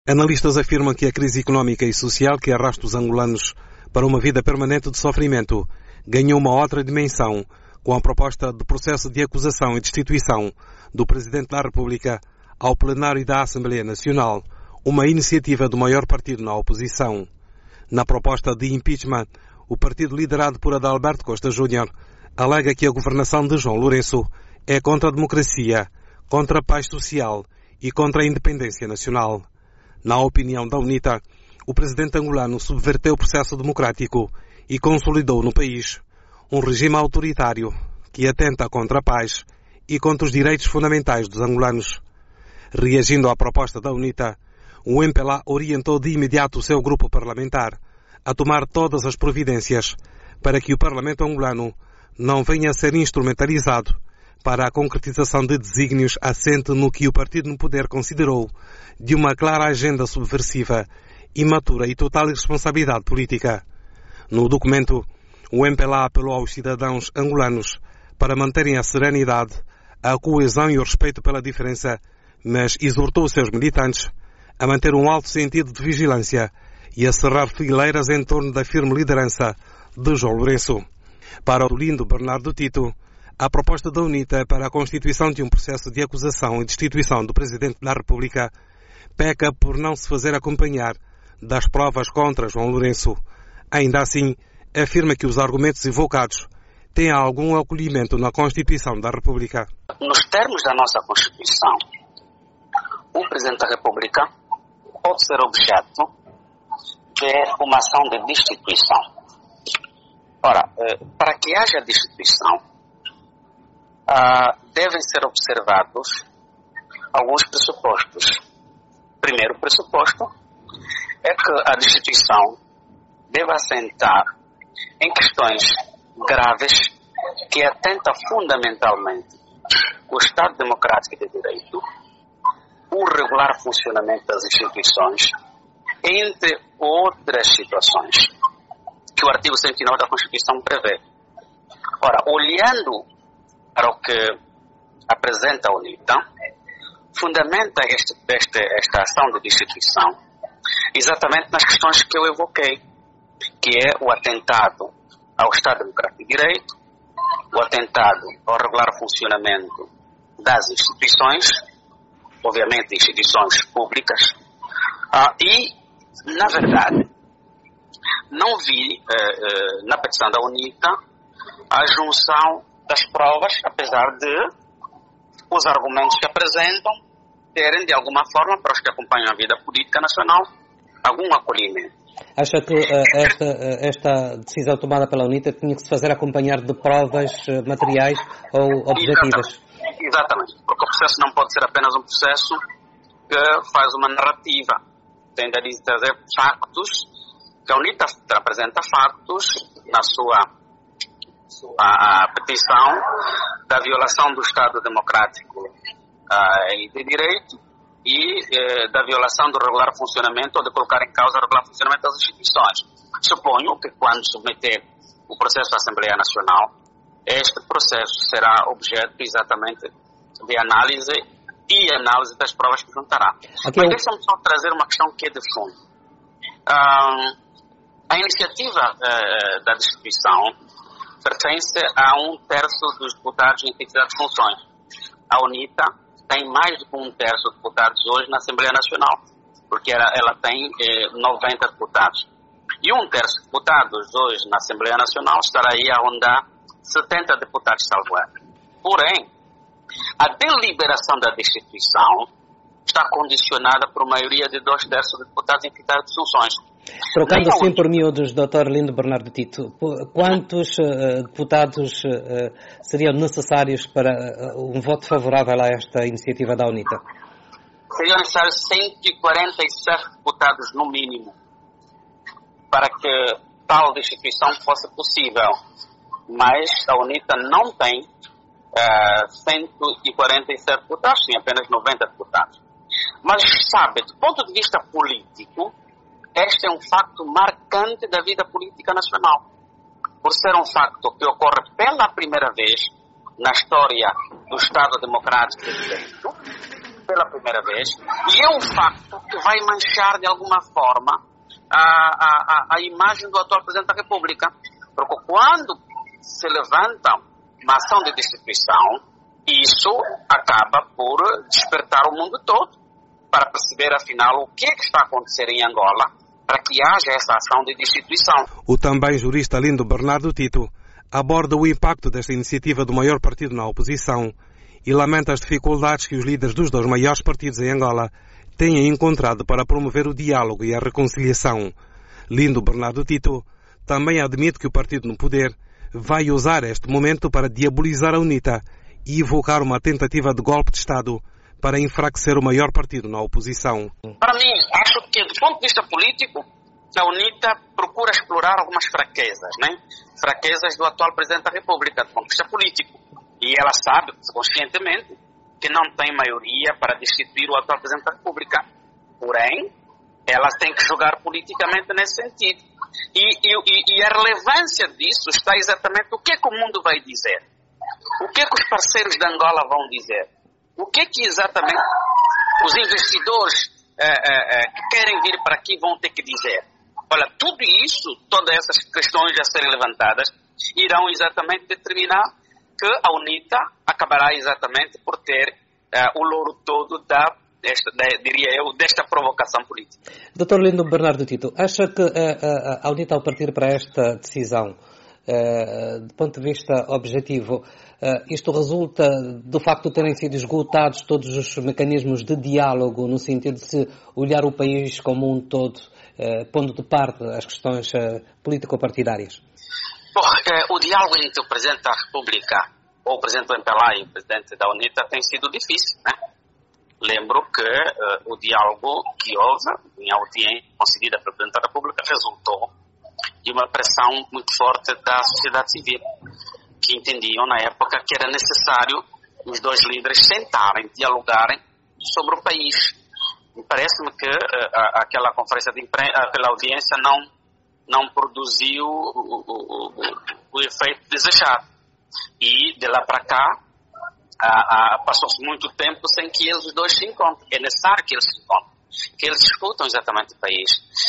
Analistas afirmam que a crise económica e social que arrasta os angolanos para uma vida permanente de sofrimento ganhou uma outra dimensão com a proposta de processo de acusação e destituição do Presidente da República ao plenário da Assembleia Nacional, uma iniciativa do maior partido na oposição. Na proposta de impeachment, o partido liderado por Adalberto Costa Júnior alega que a governação de João Lourenço é contra a democracia, contra a paz social e contra a independência nacional. Na opinião da UNITA, o presidente angolano subverteu o processo democrático e consolidou no país um regime autoritário que atenta contra a paz e contra os direitos fundamentais dos angolanos. Reagindo à proposta da UNITA, o MPLA orientou de imediato o seu grupo parlamentar a tomar todas as providências para que o Parlamento angolano não venha a ser instrumentalizado para a concretização de desígnios assente no que o partido no poder considerou de uma clara agenda subversiva, imatura e total irresponsabilidade política. No documento, o MPLA apelou aos cidadãos angolanos para manterem a serenidade, a coesão e o respeito pela diferença, mas exortou os seus militantes a manter um alto sentido de vigilância e a cerrar fileiras em torno da firme liderança de João Lourenço. Para o lindo Bernardo Tito, a proposta da UNITA para a constituição de um processo de acusação e destituição do Presidente da República peca por não se fazer acompanhar das provas contra João Lourenço. Ainda assim, afirma que os argumentos invocados têm algum acolhimento na Constituição da República. Nos termos da nossa Constituição, o Presidente da República pode ser objeto de uma ação de destituição. Ora, para que haja destituição, devem ser observados alguns pressupostos. Primeiro pressuposto é que a destituição deve assentar em questões graves que atenta fundamentalmente o Estado Democrático de Direito, o regular funcionamento das instituições, entre outras situações que o artigo 109 da Constituição prevê. Ora, olhando para o que apresenta a UNITA, fundamenta esta ação de destituição exatamente nas questões que eu evoquei, que é o atentado ao Estado Democrático de Direito, o atentado ao regular funcionamento das instituições, obviamente instituições públicas, e, na verdade, não vi na petição da UNITA a junção das provas, apesar de os argumentos que apresentam terem, de alguma forma, para os que acompanham a vida política nacional, algum acolhimento. Acha que esta decisão tomada pela UNITA tinha que se fazer acompanhar de provas materiais ou objetivas? Exatamente, porque o processo não pode ser apenas um processo que faz uma narrativa. Tem de trazer factos, que a UNITA apresenta factos na sua petição da violação do Estado Democrático e de Direito e da violação do regular funcionamento ou de colocar em causa o regular funcionamento das instituições. Suponho que quando submeter o processo à Assembleia Nacional, este processo será objeto exatamente de análise das provas que juntará. Mas deixa-me só trazer uma questão que é de fundo. A iniciativa da destituição pertence a 1/3 dos deputados em atividade de funções. A UNITA tem mais de 1/3 dos deputados hoje na Assembleia Nacional, porque ela tem 90 deputados. E 1/3 dos deputados hoje na Assembleia Nacional estará aí a rondar 70 deputados salvo erro. Porém, a deliberação da destituição está condicionada por maioria de 2/3 dos deputados em atividade de funções. Trocando assim por miúdos, Dr. Lindo Bernardo Tito, quantos deputados seriam necessários para um voto favorável a esta iniciativa da UNITA? Seriam necessários 147 deputados no mínimo para que tal destituição fosse possível. Mas a UNITA não tem 147 deputados, sim, apenas 90 deputados. Mas, sabe, do ponto de vista político, este é um facto marcante da vida política nacional. Por ser um facto que ocorre pela primeira vez na história do Estado Democrático de Direito, pela primeira vez, e é um facto que vai manchar de alguma forma a imagem do atual Presidente da República. Porque quando se levanta uma ação de destituição, isso acaba por despertar o mundo todo para perceber, afinal, o que é que está a acontecer em Angola para que haja essa ação de destituição. O também jurista Lindo Bernardo Tito aborda o impacto desta iniciativa do maior partido na oposição e lamenta as dificuldades que os líderes dos dois maiores partidos em Angola têm encontrado para promover o diálogo e a reconciliação. Lindo Bernardo Tito também admite que o partido no poder vai usar este momento para diabolizar a UNITA e evocar uma tentativa de golpe de Estado para enfraquecer o maior partido na oposição. Para mim, acho que, do ponto de vista político, a UNITA procura explorar algumas fraquezas, né? Fraquezas do atual Presidente da República, do ponto de vista político. E ela sabe, conscientemente, que não tem maioria para destituir o atual Presidente da República. Porém, ela tem que jogar politicamente nesse sentido. E a relevância disso está exatamente o que é que o mundo vai dizer. O que é que os parceiros de Angola vão dizer? O que é que exatamente os investidores que querem vir para aqui vão ter que dizer? Olha, tudo isso, todas essas questões a serem levantadas, irão exatamente determinar que a UNITA acabará exatamente por ter o louro todo desta provocação política. Dr. Lindo Bernardo Tito, acha que a UNITA, ao partir para esta decisão, do ponto de vista objetivo, isto resulta do facto de terem sido esgotados todos os mecanismos de diálogo, no sentido de se olhar o país como um todo, pondo de parte as questões político-partidárias? Bom, o diálogo entre o Presidente da República, ou o Presidente do MPLA e o Presidente da UNITA tem sido difícil, né? Lembro que o diálogo que houve em audiência concedida pelo Presidente da República resultou de uma pressão muito forte da sociedade civil, que entendiam na época que era necessário os dois líderes sentarem, dialogarem sobre o país. E parece-me que aquela conferência de imprensa, aquela audiência não produziu o efeito desejado. E de lá para cá passou-se muito tempo sem que os dois se encontrem. É necessário que eles se encontrem, que eles discutam exatamente o país.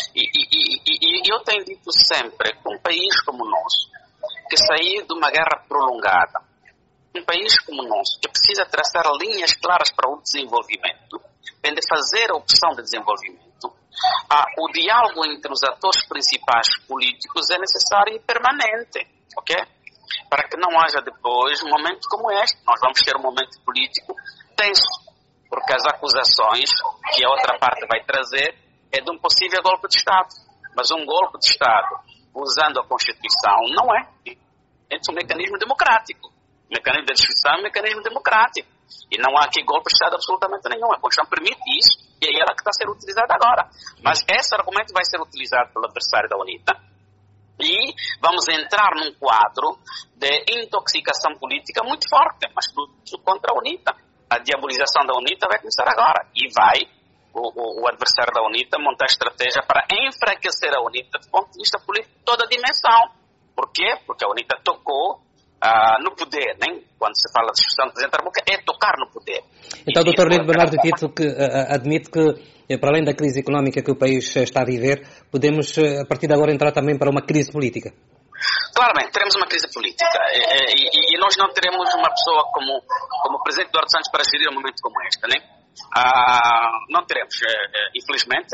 E eu tenho dito sempre que um país como o nosso, que sair de uma guerra prolongada, um país como o nosso, que precisa traçar linhas claras para o desenvolvimento, tem de fazer a opção de desenvolvimento, o diálogo entre os atores principais políticos é necessário e permanente, ok? Para que não haja depois um momento como este. Nós vamos ter um momento político tenso, porque as acusações que a outra parte vai trazer é de um possível golpe de Estado. Mas um golpe de Estado usando a Constituição não é. É um mecanismo democrático. O mecanismo de destituição é um mecanismo democrático. E não há aqui golpe de Estado absolutamente nenhum. A Constituição permite isso e é ela que está a ser utilizada agora. Mas esse argumento vai ser utilizado pelo adversário da UNITA. E vamos entrar num quadro de intoxicação política muito forte, mas tudo contra a UNITA. A diabolização da UNITA vai começar agora. E vai o adversário da UNITA montar estratégia para enfraquecer a UNITA do ponto de vista político, toda a dimensão. Por quê? Porque a UNITA tocou no poder, né? Quando se fala de discussão do Presidente da República, é tocar no poder. Então, Dr. Lindo Bernardo Tito, que admite que, para além da crise económica que o país está a viver, podemos, a partir de agora, entrar também para uma crise política? Claramente, teremos uma crise política. E nós não teremos uma pessoa como o Presidente Eduardo Santos para gerir um momento como este, né? Não teremos, infelizmente,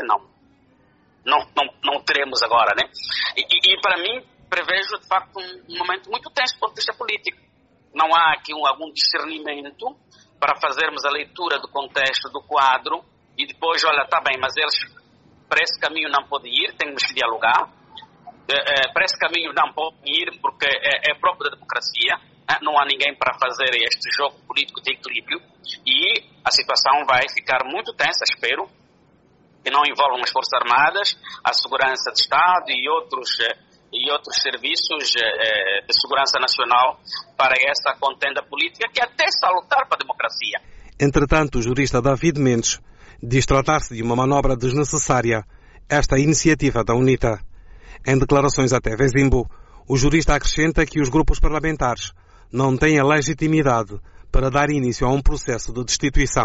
não teremos agora, né? E para mim, prevejo, de facto, um momento muito tenso do ponto de vista político. Não há aqui algum discernimento para fazermos a leitura do contexto, do quadro, e depois, olha, está bem, mas eles para esse caminho não podem ir, temos que dialogar. Para esse caminho não podem ir porque é próprio da democracia. Não há ninguém para fazer este jogo político de equilíbrio e a situação vai ficar muito tensa, espero, que não envolvam as Forças Armadas, a Segurança de Estado e outros serviços de segurança nacional para essa contenda política que é até salutar para a democracia. Entretanto, o jurista David Mendes diz tratar-se de uma manobra desnecessária esta iniciativa da UNITA. Em declarações à TV Zimbo, o jurista acrescenta que os grupos parlamentares não têm a legitimidade para dar início a um processo de destituição.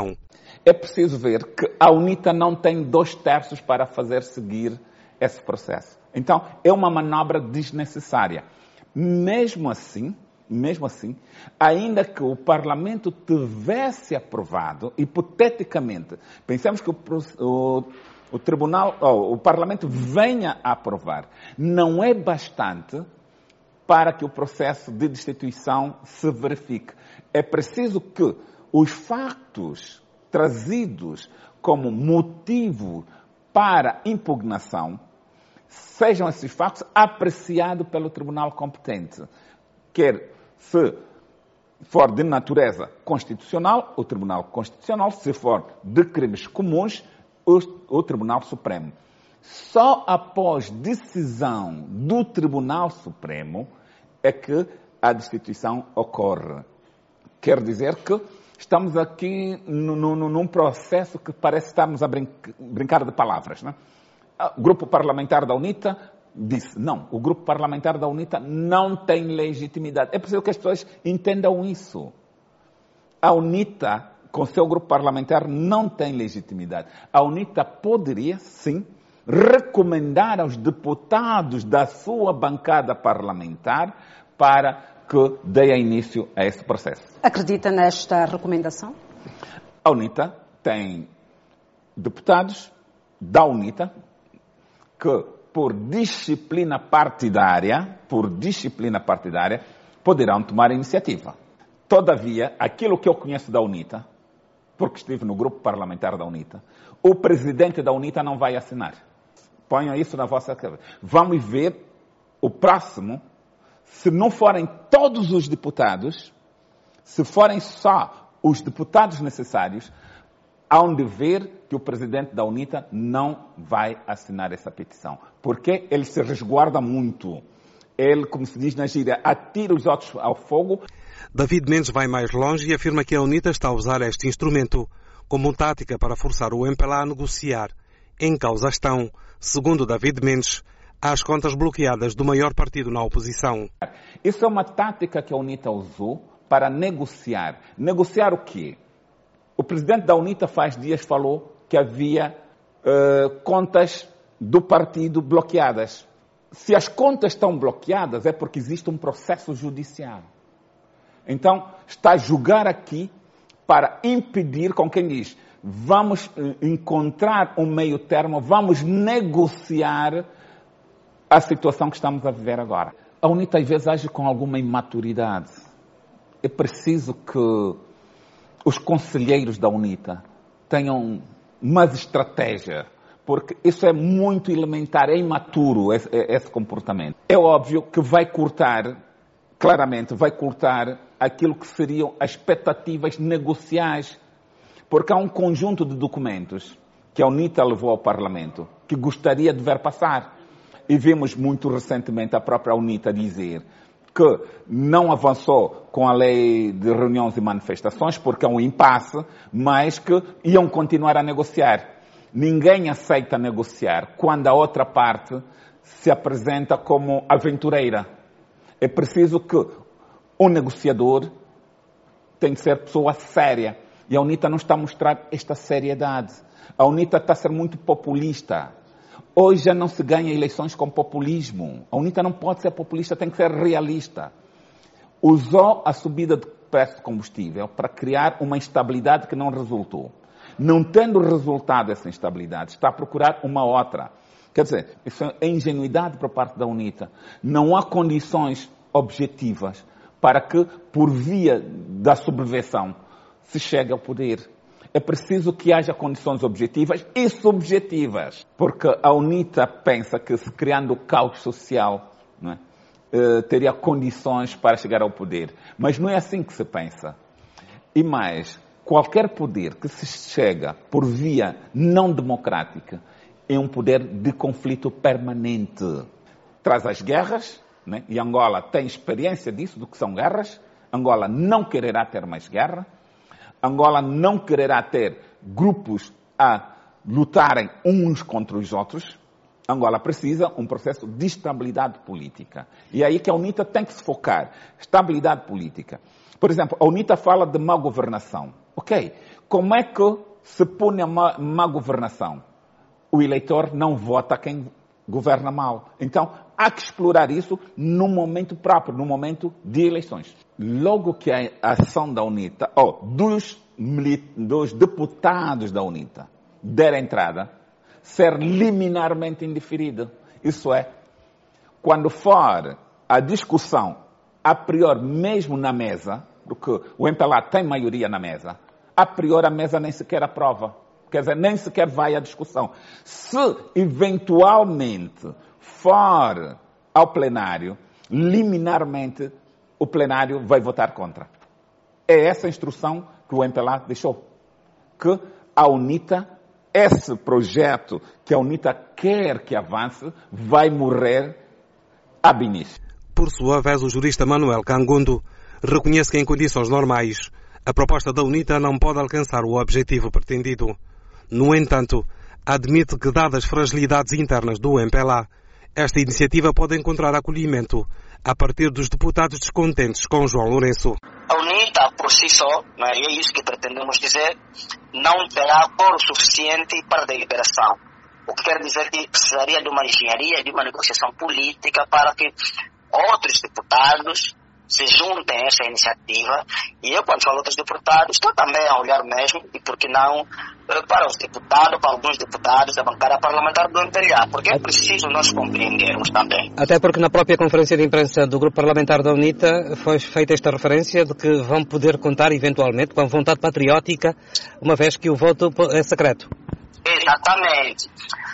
É preciso ver que a UNITA não tem 2/3 para fazer seguir esse processo. Então, é uma manobra desnecessária. Mesmo assim, ainda que o Parlamento tivesse aprovado, hipoteticamente, pensamos que o Tribunal, o Parlamento venha a aprovar, não é bastante para que o processo de destituição se verifique. É preciso que os factos trazidos como motivo para impugnação sejam esses factos apreciados pelo tribunal competente. Quer se for de natureza constitucional, o Tribunal Constitucional, se for de crimes comuns, o Tribunal Supremo. Só após decisão do Tribunal Supremo é que a destituição ocorre. Quer dizer que estamos aqui num processo que parece estarmos a brincar de palavras, não é? O grupo parlamentar da UNITA disse, não, o grupo parlamentar da UNITA não tem legitimidade. É preciso que as pessoas entendam isso. A UNITA, com seu grupo parlamentar, não tem legitimidade. A UNITA poderia, sim, recomendar aos deputados da sua bancada parlamentar para que dê início a esse processo. Acredita nesta recomendação? A UNITA tem deputados da UNITA que, por disciplina partidária, poderão tomar a iniciativa. Todavia, aquilo que eu conheço da UNITA, porque estive no grupo parlamentar da UNITA, o presidente da UNITA não vai assinar. Ponham isso na vossa cabeça. Vamos ver o próximo, se não forem todos os deputados, se forem só os deputados necessários, hão de ver que o presidente da UNITA não vai assinar essa petição. Porque ele se resguarda muito. Ele, como se diz na gíria, atira os outros ao fogo. David Mendes vai mais longe e afirma que a UNITA está a usar este instrumento como tática para forçar o MPLA a negociar. Em causa estão, segundo David Mendes, as contas bloqueadas do maior partido na oposição. Isso é uma tática que a UNITA usou para negociar. Negociar o quê? O presidente da UNITA faz dias falou que havia contas do partido bloqueadas. Se as contas estão bloqueadas é porque existe um processo judicial. Então, está a julgar aqui para impedir, com quem diz, vamos encontrar um meio termo, vamos negociar a situação que estamos a viver agora. A UNITA às vezes age com alguma imaturidade. É preciso que os conselheiros da UNITA tenham umas estratégias, porque isso é muito elementar, é imaturo esse comportamento. É óbvio que vai cortar, claramente vai cortar aquilo que seriam as expectativas negociais, porque há um conjunto de documentos que a UNITA levou ao Parlamento que gostaria de ver passar. E vimos muito recentemente a própria UNITA dizer que não avançou com a lei de reuniões e manifestações, porque é um impasse, mas que iam continuar a negociar. Ninguém aceita negociar quando a outra parte se apresenta como aventureira. É preciso que o negociador tem que ser pessoa séria. E a UNITA não está a mostrar esta seriedade. A UNITA está a ser muito populista. Hoje já não se ganha eleições com populismo. A UNITA não pode ser populista, tem que ser realista. Usou a subida de preço de combustível para criar uma instabilidade que não resultou. Não tendo resultado essa instabilidade, está a procurar uma outra. Quer dizer, isso é ingenuidade por parte da UNITA. Não há condições objetivas para que, por via da subversão, se chegue ao poder. É preciso que haja condições objetivas e subjetivas, porque a UNITA pensa que, se criando caos social, não é, teria condições para chegar ao poder. Mas não é assim que se pensa. E mais, qualquer poder que se chega por via não democrática é um poder de conflito permanente. Traz as guerras, né? E Angola tem experiência disso, do que são guerras. Angola não quererá ter mais guerra. Angola não quererá ter grupos a lutarem uns contra os outros. Angola precisa um processo de estabilidade política. E é aí que a UNITA tem que se focar. Estabilidade política. Por exemplo, a UNITA fala de má governação. Ok, como é que se pune a má governação, o eleitor não vota quem governa mal. Então, há que explorar isso no momento próprio, no momento de eleições. Logo que a ação da UNITA, dos deputados da UNITA, der entrada, ser liminarmente indeferida. Isso é, quando for a discussão, a priori mesmo na mesa, porque o MPLA tem maioria na mesa, a priori a mesa nem sequer aprova. Quer dizer, nem sequer vai à discussão. Se eventualmente for ao plenário, liminarmente o plenário vai votar contra. É essa a instrução que o MPLA deixou. Que a UNITA, esse projeto que a UNITA quer que avance, vai morrer ab início. Por sua vez, o jurista Manuel Cangundo reconhece que em condições normais a proposta da UNITA não pode alcançar o objetivo pretendido. No entanto, admite que, dadas fragilidades internas do MPLA, esta iniciativa pode encontrar acolhimento a partir dos deputados descontentes com João Lourenço. A UNITA, por si só, não é isso que pretendemos dizer, não terá coro suficiente para a deliberação. O que quer dizer que precisaria de uma engenharia, de uma negociação política para que outros deputados se juntem a essa iniciativa. E eu, quando falo outros deputados, estou também a olhar mesmo, e por que não, para os deputados, para alguns deputados da bancada parlamentar do MPLA, porque é preciso nós compreendermos também. Até porque na própria conferência de imprensa do Grupo Parlamentar da UNITA foi feita esta referência de que vão poder contar eventualmente com a vontade patriótica, uma vez que o voto é secreto. Exatamente.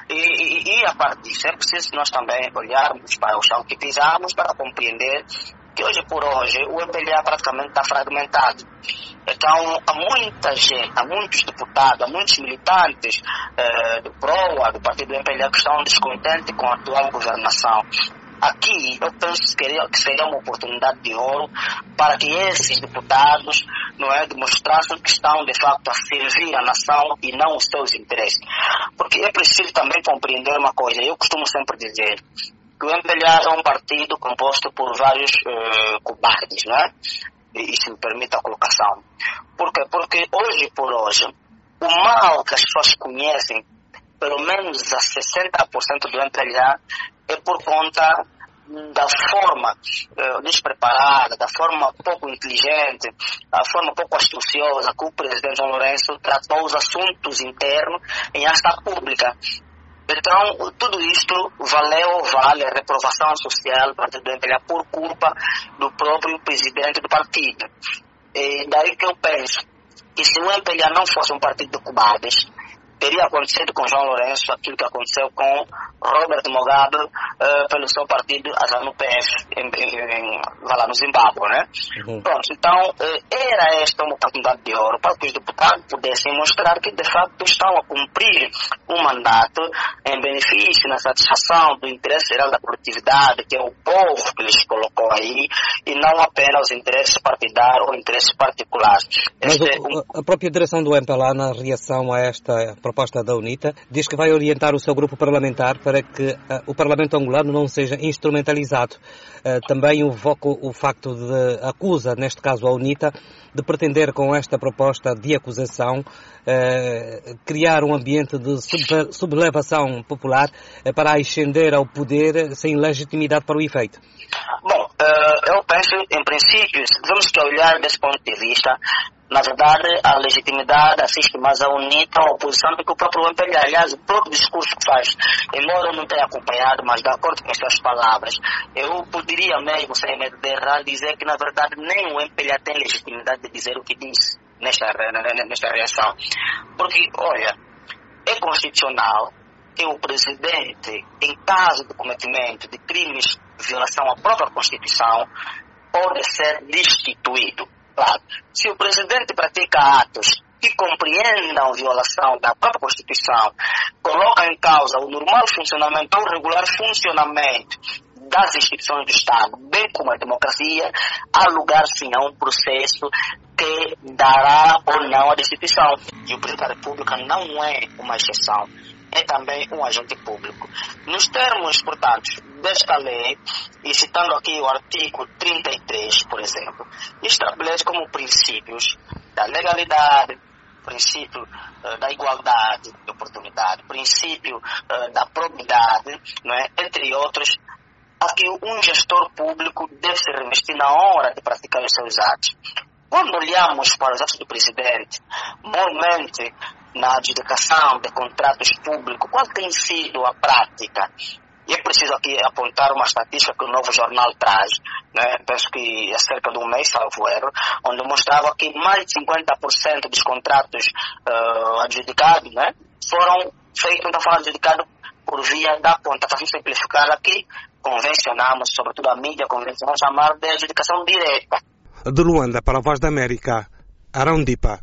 E a parte disso, é preciso nós também olharmos para o chão que pisamos para compreender que hoje por hoje o MPLA praticamente está fragmentado. Então, há muita gente, há muitos deputados, há muitos militantes do PROA, do partido do MPLA, que estão descontentes com a atual governação. Aqui, eu penso que seria uma oportunidade de ouro para que esses deputados demonstrassem que estão, de facto, a servir a nação e não os seus interesses. Porque é preciso também compreender uma coisa, eu costumo sempre dizer que o MPLA é um partido composto por vários cobardes, não é? E se me permite a colocação. Por quê? Porque hoje por hoje, o mal que as pessoas conhecem, pelo menos a 60% do MPLA, é por conta da forma despreparada, da forma pouco inteligente, da forma pouco astuciosa que o presidente João Lourenço tratou os assuntos internos em asta pública. Então, tudo isto vale a reprovação social do partido do MPLA por culpa do próprio presidente do partido. E daí que eu penso que se o MPLA não fosse um partido de cobardes, teria acontecido com João Lourenço aquilo que aconteceu com Robert Mugabe pelo seu partido ZANU-PF lá no Zimbábue, né? Pronto, então era esta uma oportunidade de ouro para que os deputados pudessem mostrar que de facto estão a cumprir um mandato em benefício, na satisfação do interesse geral da coletividade, que é o povo que lhes colocou aí, e não apenas os interesses partidários ou interesses particulares. Mas a própria direção do MPLA, na reação a esta proposta da UNITA, diz que vai orientar o seu grupo parlamentar para que o Parlamento angolano não seja instrumentalizado. Também o facto de acusa, neste caso a UNITA, de pretender com esta proposta de acusação criar um ambiente de sublevação popular para ascender ao poder sem legitimidade para o efeito. Bom, eu penso, em princípio, temos que olhar desse ponto de vista. Na verdade, a legitimidade assiste mais à UNITA, à oposição, do que o próprio MPLA. Aliás, o próprio discurso que faz, embora eu não tenha acompanhado, mas de acordo com as suas palavras, eu poderia mesmo, sem medo de errar, dizer que, na verdade, nem o MPLA tem legitimidade de dizer o que diz nesta reação. Porque, olha, é constitucional que o presidente, em caso de cometimento de crimes de violação à própria Constituição, pode ser destituído. Claro, se o presidente pratica atos que compreendam a violação da própria Constituição, coloca em causa o normal funcionamento ou regular funcionamento das instituições do Estado, bem como a democracia, há lugar sim a um processo que dará ou não a destituição. E o presidente da República não é uma exceção, é também um agente público. Nos termos, portanto, desta lei, e citando aqui o artigo 33, por exemplo, estabelece como princípios da legalidade, princípio da igualdade de oportunidade, princípio da probidade, não é? Entre outros, a que um gestor público deve se revestir na hora de praticar os seus atos. Quando olhamos para os atos do presidente, normalmente na adjudicação de contratos públicos, qual tem sido a prática? E é preciso aqui apontar uma estatística que o Novo Jornal traz, né? Penso que há cerca de um mês, salvo erro, onde mostrava que mais de 50% dos contratos adjudicados, né, foram feitos, então foram adjudicados por via da contratação simplificada que convencionamos, sobretudo a mídia convencional, chamar de adjudicação direta. De Luanda para a Voz da América, Arão Dipa.